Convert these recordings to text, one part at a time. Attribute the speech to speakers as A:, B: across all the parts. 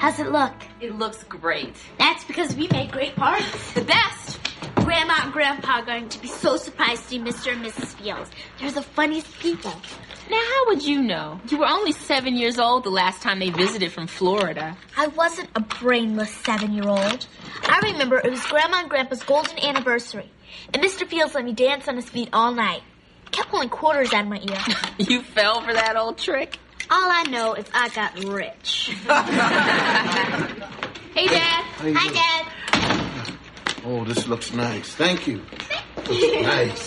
A: How's it look?
B: It looks great.
A: That's because we made great parties.
B: The best.
A: Grandma and Grandpa are going to be so surprised to see Mr. and Mrs. Fields. They're the funniest people.
B: Now, how would you know? You were only 7 years old the last time they visited from Florida.
A: I wasn't a brainless 7-year-old. I remember it was Grandma and Grandpa's golden anniversary, and Mr. Fields let me dance on his feet all night. Kept pulling quarters out of my ear.
B: You fell for that old trick?
A: All I know is I got rich.
B: Hey, Dad.
A: Hi, Dad.
C: Oh, this looks nice. Thank you. Nice.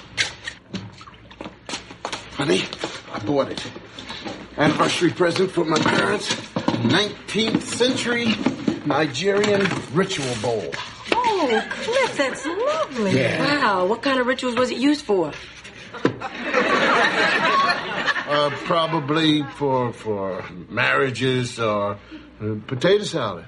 C: Honey, I bought it. Anniversary present for my parents. 19th century Nigerian ritual bowl.
D: Oh, Cliff, that's lovely.
C: Yeah.
D: Wow, what kind of rituals was it used for?
C: Probably for marriages or potato salad.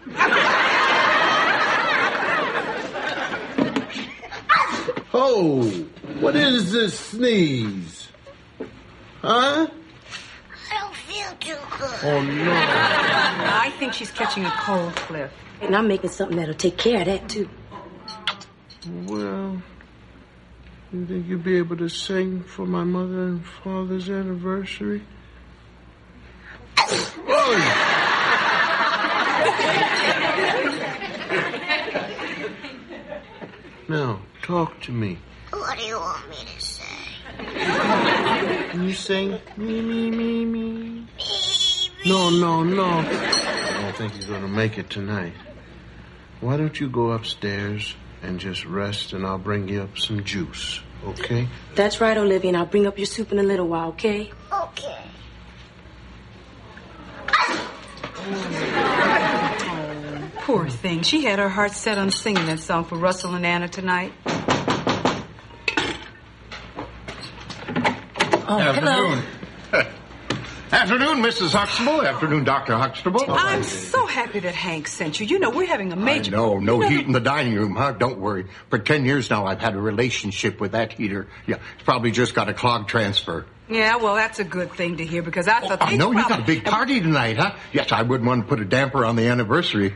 C: Oh, what is this sneeze? Huh?
A: I don't feel too good.
C: Oh, no.
D: I think she's catching a cold, Cliff. And I'm making something that'll take care of that, too.
C: Well, you think you'll be able to sing for my mother and father's anniversary? Now, talk to me.
A: What do you want me to say?
C: Can you sing me, me, me, me? No. I don't think you're going to make it tonight. Why don't you go upstairs and just rest, and I'll bring you up some juice, okay?
D: That's right, Olivia, and I'll bring up your soup in a little while, okay?
A: Okay.
E: Poor thing. She had her heart set on singing that song for Russell and Anna tonight.
D: Oh,
F: Afternoon. Afternoon, Mrs. Huxtable. Afternoon, Dr. Huxtable.
E: I'm so happy that Hank sent you. You know, we're having a major...
F: No heat in the dining room, huh? Don't worry. For 10 years now, I've had a relationship with that heater. Yeah, it's probably just got a clog transfer.
E: Yeah, well, that's a good thing to hear because I thought...
F: I know you got a big party tonight, huh? Yes, I wouldn't want to put a damper on the anniversary.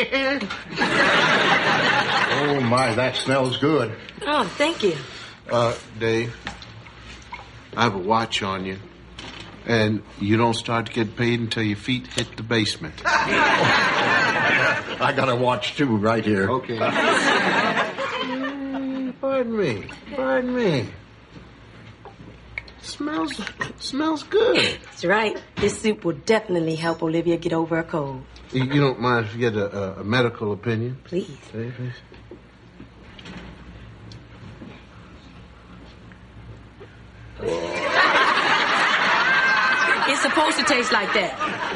F: Oh, my, that smells good.
D: Oh, thank you.
C: Dave, I have a watch on you. And you don't start to get paid until your feet hit the basement.
F: I got a watch, too, right here.
C: Okay. Pardon me. Smells good.
D: That's right. This soup will definitely help Olivia get over a cold.
C: You don't mind if you get a medical opinion?
D: Please.
C: Please.
D: It's supposed to taste like that.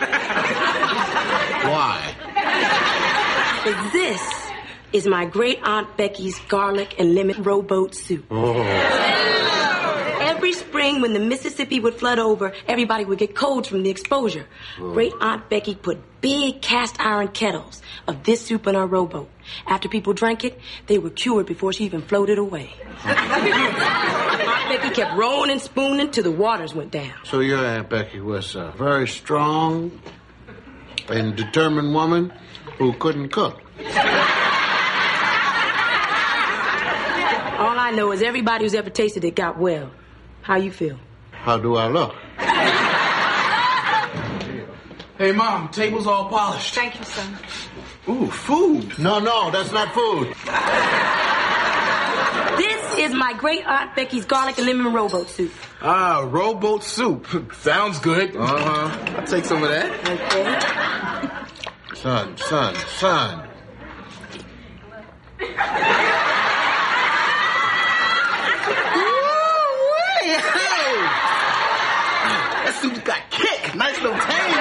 C: Why?
D: But this is my great Aunt Becky's garlic and lemon rowboat soup.
C: Oh.
D: Every spring when the Mississippi would flood over, everybody would get colds from the exposure. Great Aunt Becky put big cast iron kettles of this soup in her rowboat. After people drank it, they were cured before she even floated away. Aunt Becky kept rolling and spooning till the waters went down.
C: So your Aunt Becky was a very strong and determined woman who couldn't cook.
D: All I know is everybody who's ever tasted it got well. How you feel?
C: How do I look?
G: Hey, Mom, table's all polished.
E: Thank you, son.
C: Ooh, food. No, that's not food.
D: This is my great Aunt Becky's garlic and lemon rowboat soup.
G: Ah, rowboat soup. Sounds good.
C: Uh-huh.
G: I'll take some of that.
D: Okay.
C: Son.
G: That soup's got kick. Nice little tang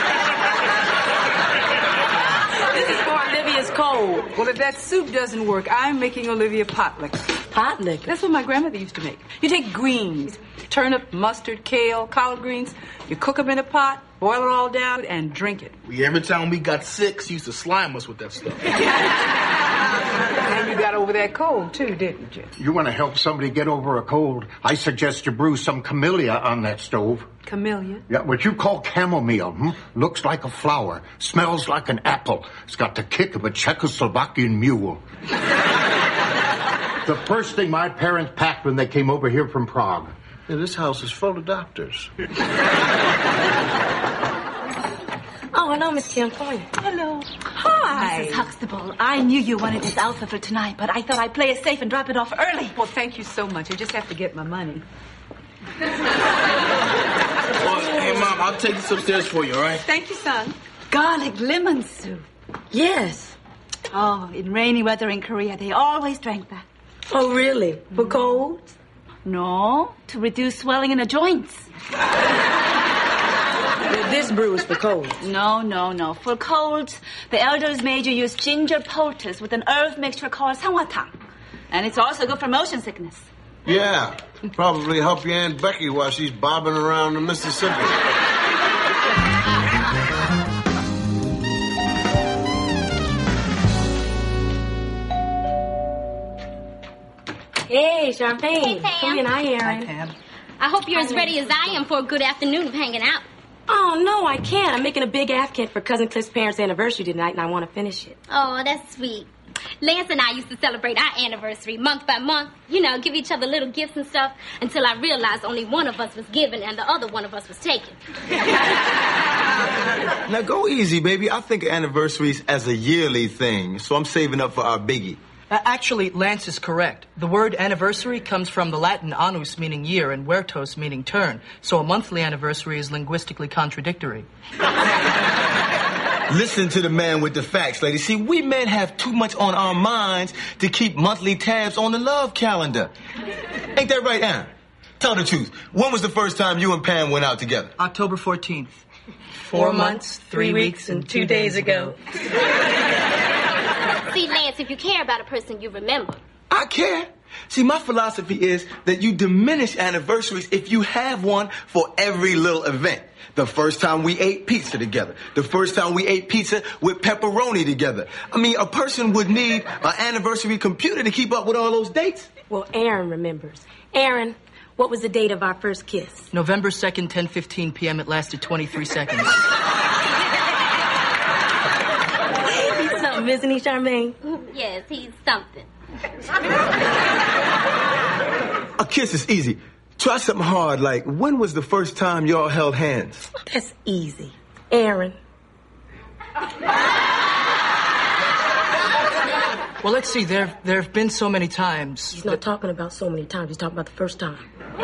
G: in it.
D: This is for Olivia's cold.
E: Well, if that soup doesn't work, I'm making Olivia pot liquor.
D: Pot liquor?
E: That's what my grandmother used to make. You take greens, turnip, mustard, kale, collard greens. You cook them in a pot, boil it all down, and drink it.
G: Every time we got sick, she used to slime us with that stuff.
E: And you got over that cold, too, didn't you?
F: You want to help somebody get over a cold? I suggest you brew some camellia on that stove.
E: Camellia?
F: Yeah, what you call chamomile. Looks like a flower. Smells like an apple. It's got the kick of a Czechoslovakian mule. The first thing my parents packed when they came over here from Prague.
C: Yeah, this house is full of doctors.
D: Oh, hello, Miss Kim. How are you?
H: Hello.
E: Hi.
H: Mrs. Huxtable, I knew you wanted this outfit for tonight, but I thought I'd play it safe and drop it off early.
E: Well, thank you so much. I just have to get my money.
G: Well, hey, Mom, I'll take this upstairs for you, all right?
E: Thank you, son.
H: Garlic lemon soup.
D: Yes.
H: Oh, in rainy weather in Korea, they always drank that.
D: Oh, really? For colds?
H: No, to reduce swelling in the joints.
D: Well, this brew is for colds.
H: No. For colds, the elders made you use ginger poultice with an herb mixture called sangwatang. And it's also good for motion sickness.
C: Yeah, probably help your Aunt Becky while she's bobbing around the Mississippi.
D: Hey, Charmaine.
I: Hey, Pam.
D: Come in. Hi, Aaron.
E: Pam.
I: I hope you're as ready as I am for a good afternoon of hanging out.
D: Oh, no, I can't. I'm making a big half kit for Cousin Cliff's parents' anniversary tonight, and I want to finish it.
I: Oh, that's sweet. Lance and I used to celebrate our anniversary month by month. You know, give each other little gifts and stuff until I realized only one of us was given and the other one of us was taken.
J: Now, go easy, baby. I think of anniversaries as a yearly thing, so I'm saving up for our biggie.
K: Actually, Lance is correct. The word anniversary comes from the Latin annus, meaning year, and huertos, meaning turn. So a monthly anniversary is linguistically contradictory.
J: Listen to the man with the facts, lady. See, we men have too much on our minds to keep monthly tabs on the love calendar. Ain't that right, Aaron? Tell the truth. When was the first time you and Pam went out together?
K: October 14th.
D: 4 months, 3 weeks, and 2 days ago.
I: See, Lance, if you care about a person, you remember.
J: I care. See, my philosophy is that you diminish anniversaries if you have one for every little event. The first time we ate pizza together. The first time we ate pizza with pepperoni together. I mean, a person would need an anniversary computer to keep up with all those dates.
D: Well, Aaron remembers. Aaron, what was the date of our first kiss?
K: November 2nd, 10:15 p.m. It lasted 23 seconds.
D: He's something, isn't he, Charmaine?
I: Yes, he's something.
J: A kiss is easy. Try something hard, like, when was the first time y'all held hands?
D: That's easy. Aaron.
K: Well, let's see. There have been so many times.
D: He's not talking about so many times. He's talking about the first time.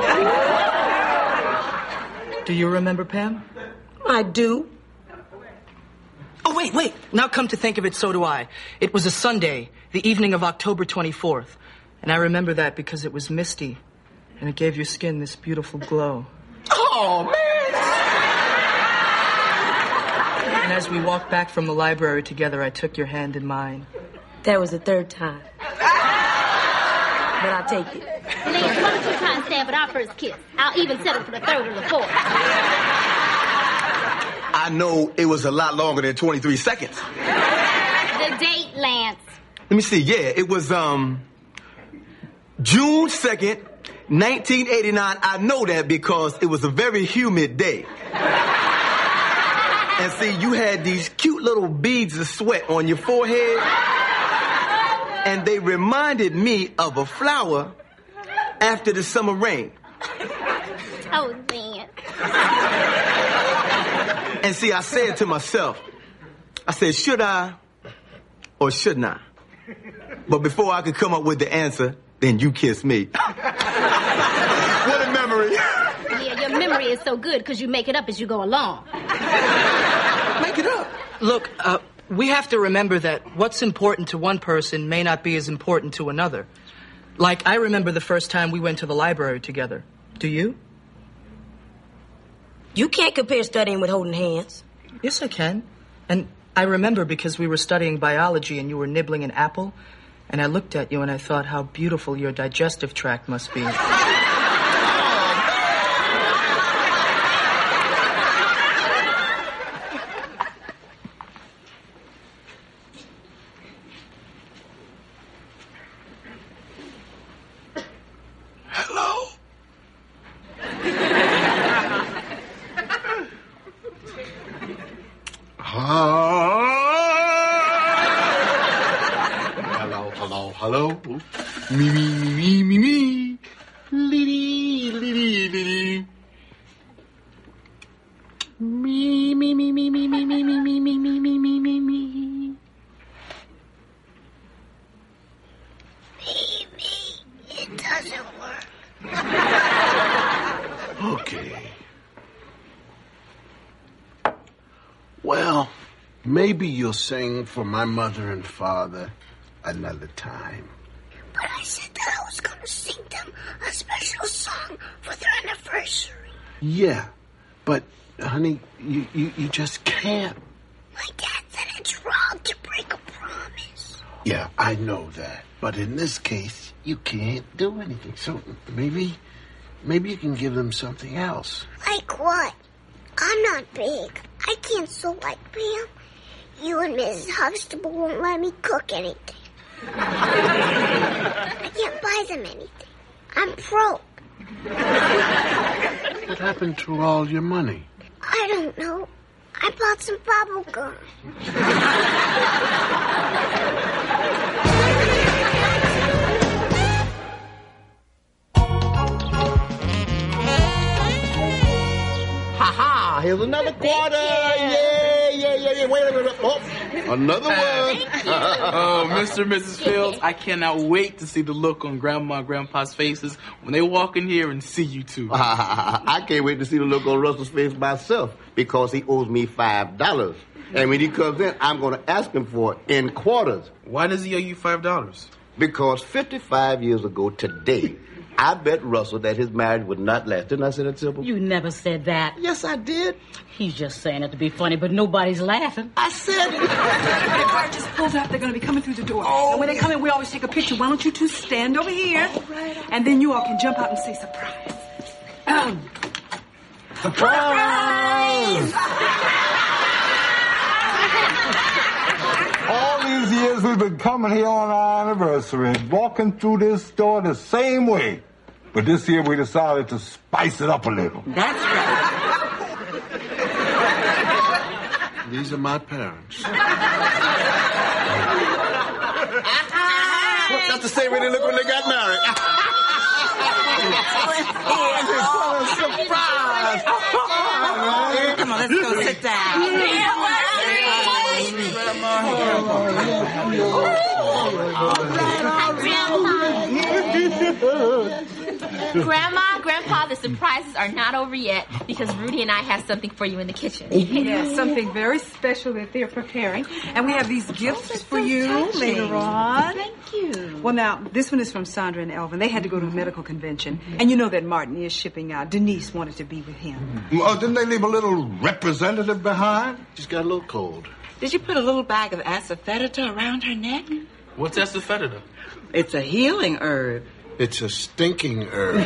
K: Do you remember, Pam?
D: I do.
K: Oh, wait. Now come to think of it, so do I. It was a Sunday, the evening of October 24th. And I remember that because it was misty. And it gave your skin this beautiful glow.
J: Oh, man!
K: And as we walked back from the library together, I took your hand in mine.
D: That was the third time. But I'll take it.
I: Lance, why don't you try and stab at our first kiss? I'll even settle for the third or the fourth.
J: I know it was a lot longer than 23 seconds.
I: The date, Lance.
J: Let me see. Yeah, it was, June 2nd, 1989. I know that because it was a very humid day. And see, you had these cute little beads of sweat on your forehead. And they reminded me of a flower after the summer rain.
I: Oh, Lance.
J: And see, I said to myself, I said, should I or shouldn't I? But before I could come up with the answer, then you kissed me. What a memory.
I: Yeah, your memory is so good because you make it up as you go along.
J: Make it up.
K: Look, we have to remember that what's important to one person may not be as important to another. Like, I remember the first time we went to the library together. Do you?
D: You can't compare studying with holding hands.
K: Yes, I can. And I remember because we were studying biology and you were nibbling an apple. And I looked at you and I thought how beautiful your digestive tract must be.
C: Hello. Me. Liddy. Me.
A: It doesn't work.
C: Okay. Well, maybe you'll sing for my mother and father another time.
A: But I said that I was going to sing them a special song for their anniversary.
C: Yeah, but, honey, you just can't.
A: My dad said it's wrong to break a promise.
C: Yeah, I know that. But in this case, you can't do anything. So maybe you can give them something else.
A: Like what? I'm not big. I can't sew like Pam. You and Mrs. Huxtable won't let me cook anything. I can't buy them anything. I'm broke.
C: What happened to all your money?
A: I don't know. I bought some bubble gum.
G: Ha-ha! Here's another quarter! Yeah. Wait. Oh, another one.
L: Oh, Mr. and Mrs. Fields, I cannot wait to see the look on Grandma and Grandpa's faces when they walk in here and see you two.
G: I can't wait to see the look on Russell's face myself because he owes me $5. And when he comes in, I'm going to ask him for it in quarters.
L: Why does he owe you $5?
G: Because 55 years ago today, I bet Russell that his marriage would not last. Didn't I say that simple?
M: You never said that.
G: Yes, I did.
M: He's just saying it to be funny, but nobody's laughing.
G: I said it.
E: The car just pulled up. They're going to be coming through the door. And when they come in, we always take a picture. Why don't you two stand over here? And then you all can jump out and say surprise.
N: Surprise! All these years we've been coming here on our anniversary and walking through this store the same way. But this year we decided to spice it up a little.
M: That's right.
C: These are my parents.
G: That's the same way they look when they got married. Surprise!
M: Come on, let's go sit down.
B: Grandma, Grandpa, the surprises are not over yet because Rudy and I have something for you in the kitchen.
E: Yeah, something very special that they're preparing. And we have these gifts for you later on.
B: Thank you.
E: Well, now, this one is from Sandra and Elvin. They had to go to a medical convention. And you know that Martin is shipping out. Denise wanted to be with him.
N: Didn't they leave a little representative behind?
C: She's got a little cold.
M: Did you put a little bag of asafoetida around her neck?
L: What's asafoetida?
M: It's a healing herb.
C: It's a stinking herb.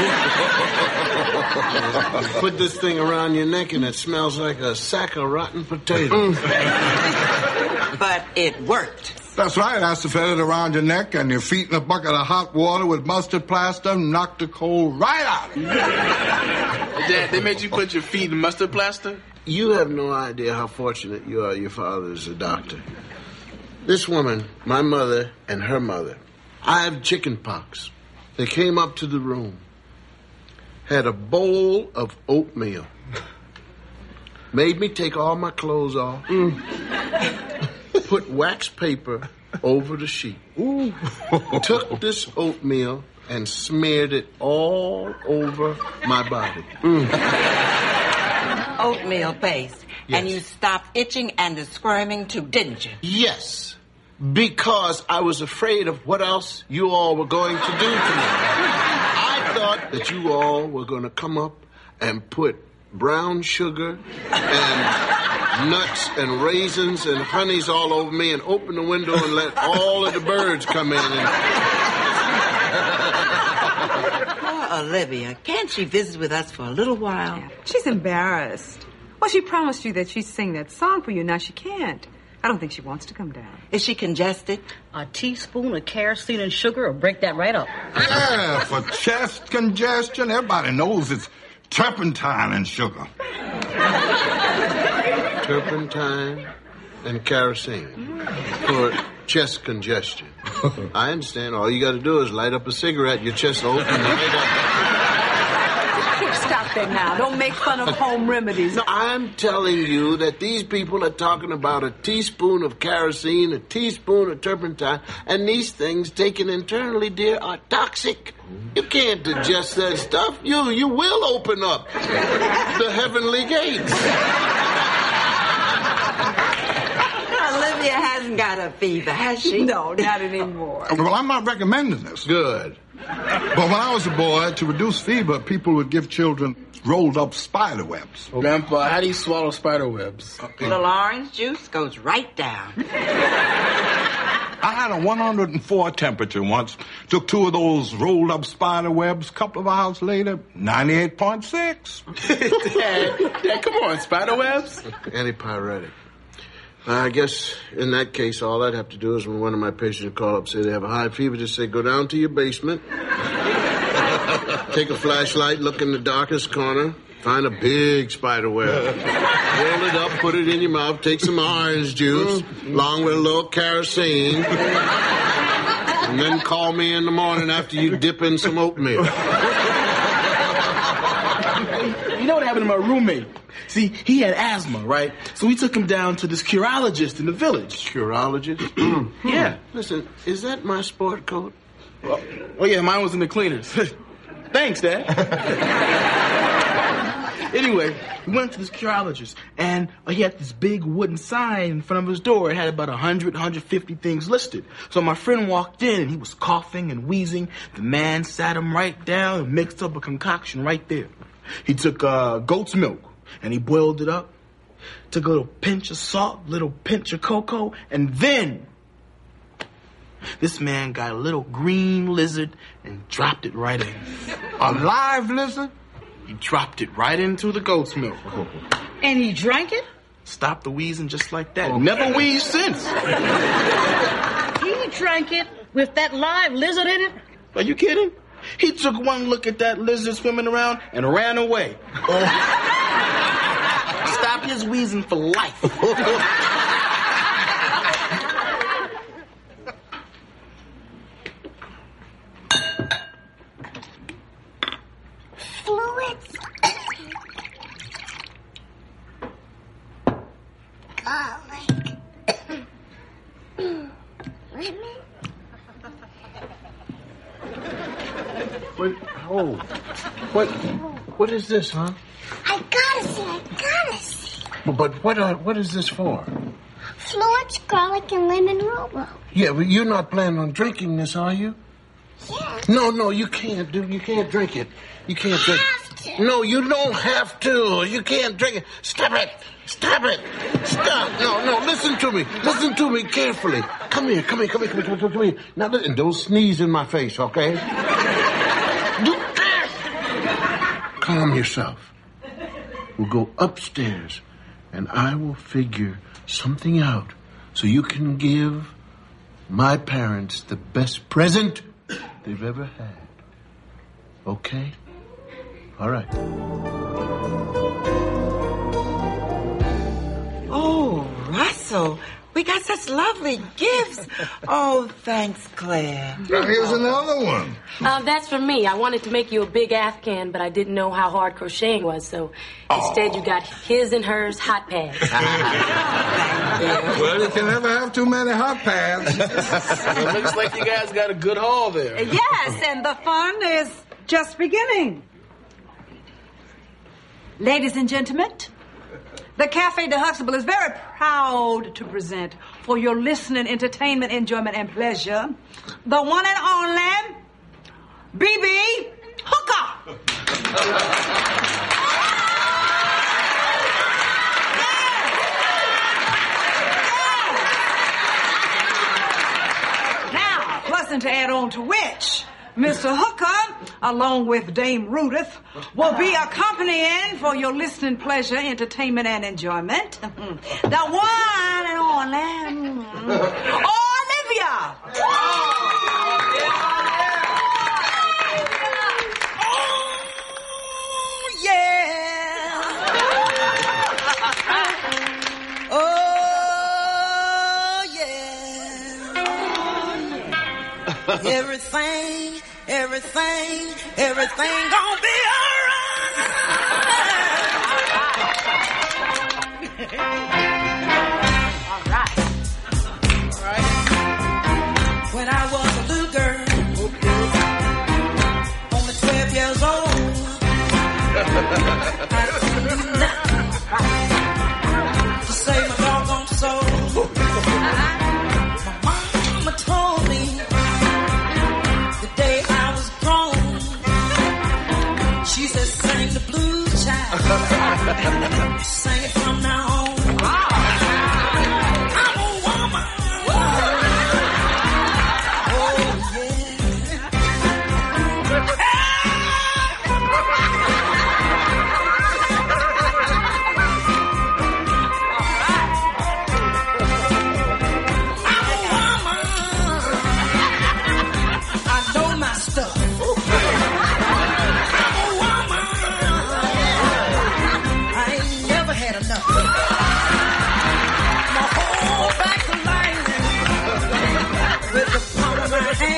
C: You put this thing around your neck and it smells like a sack of rotten potatoes.
M: But it worked.
N: That's right. Asafoetida around your neck and your feet in a bucket of hot water with mustard plaster knocked the cold right out of you.
L: Dad, they made you put your feet in mustard plaster?
C: You have no idea how fortunate you are. Your father is a doctor. This woman, my mother and her mother, I have chicken pox. They came up to the room, had a bowl of oatmeal, made me take all my clothes off, put wax paper over the sheet, took this oatmeal and smeared it all over my body.
M: Oatmeal paste.
C: Yes.
M: And you stopped itching and the squirming too, didn't you?
C: Yes, because I was afraid of what else you all were going to do to me. I thought that you all were going to come up and put brown sugar and nuts and raisins and honeys all over me and open the window and let all of the birds come in.
M: Poor Olivia. Can't she visit with us for a little while?
E: Yeah. She's embarrassed. Well, she promised you that she'd sing that song for you. Now she can't. I don't think she wants to come down.
M: Is she congested?
K: A teaspoon of kerosene and sugar will break that right up.
N: Yeah, for chest congestion, everybody knows it's turpentine and sugar.
C: turpentine, and kerosene for chest congestion. I understand. All you got to do is light up a cigarette, your chest will open right up.
E: Stop that now. Don't make fun of home remedies.
C: No, I'm telling you that these people are talking about a teaspoon of kerosene, a teaspoon of turpentine, and these things taken internally, dear, are toxic. You can't digest that stuff. You will open up the heavenly gates.
M: Olivia hasn't got a fever, has she?
E: No, not anymore.
N: Well, I'm not recommending this.
C: Good.
N: But when I was a boy, to reduce fever, people would give children rolled up spider webs.
L: Grandpa, how do you swallow spider webs?
M: A little orange juice goes right down.
N: I had a 104 temperature once. Took 2 of those rolled up spider webs. Couple of hours later, 98.6.
L: Dad, come on, spider webs?
C: Antipyretic. I guess in that case, all I'd have to do is when one of my patients call up, say they have a high fever, just say, go down to your basement, take a flashlight, look in the darkest corner, find a big spider web, roll it up, put it in your mouth, take some orange juice, along with a little kerosene, and then call me in the morning after you dip in some oatmeal.
L: You know what happened to my roommate? See, he had asthma, right? So we took him down to this curologist in the village.
C: Curologist?
L: Yeah.
C: Listen, is that my sport coat?
L: Oh, yeah, mine was in the cleaners. Thanks, Dad. Anyway, we went to this curologist, and he had this big wooden sign in front of his door. It had about 100, 150 things listed. So my friend walked in, and he was coughing and wheezing. The man sat him right down and mixed up a concoction right there. He took goat's milk, and he boiled it up. Took a little pinch of salt, little pinch of cocoa, and then this man got a little green lizard and dropped it right in.
N: A live lizard?
L: He dropped it right into the goat's milk.
E: And he drank it?
L: Stopped the wheezing just like that. Never wheezed since.
E: He drank it with that live lizard in it?
L: Are you kidding? He took one look at that lizard swimming around and ran away. Stopped his wheezing for life.
I: Fluids. Garlic. Lemon.
C: What is this, huh?
I: I gotta see.
C: But what is this for?
I: Fluids, garlic, and lemon robo.
C: Yeah, but you're not planning on drinking this, are you?
I: Yeah.
C: No, you can't, dude. You can't drink it. You can't drink it. No, you don't have to. You can't drink it. Stop it. Stop. No, listen to me. Listen to me carefully. Come here. Now, listen, don't sneeze in my face, okay? Calm yourself. We'll go upstairs, and I will figure something out so you can give my parents the best present they've ever had. Okay? All right.
M: Oh, Russell, we got such lovely gifts. Oh, thanks, Claire.
N: Now, here's another one.
D: That's for me. I wanted to make you a big Afghan, but I didn't know how hard crocheting was, so instead you got his and hers hot pads.
N: Well, you can never have too many hot pads.
L: It looks like you guys got a good haul there.
E: Yes, and the fun is just beginning. Ladies and gentlemen, the Cafe de Huxtable is very proud to present for your listening, entertainment, enjoyment, and pleasure, the one and only B.B. Hooker. Now, pleasant to add on to which, Mr. Hooker, along with Dame Rudith, will be accompanying for your listening pleasure, entertainment, and enjoyment. The one and only Olivia. Oh, yeah.
O: Everything gonna be alright. All right. When I was a little girl, only 12 years old, I didn't do nothing to save my doggone soul. My mama told me the day I was grown, she said, sing the blues, child. Sing it from now on. I'm a woman. Oh, yeah.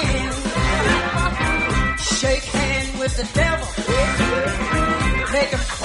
O: Shake hand with the devil, make him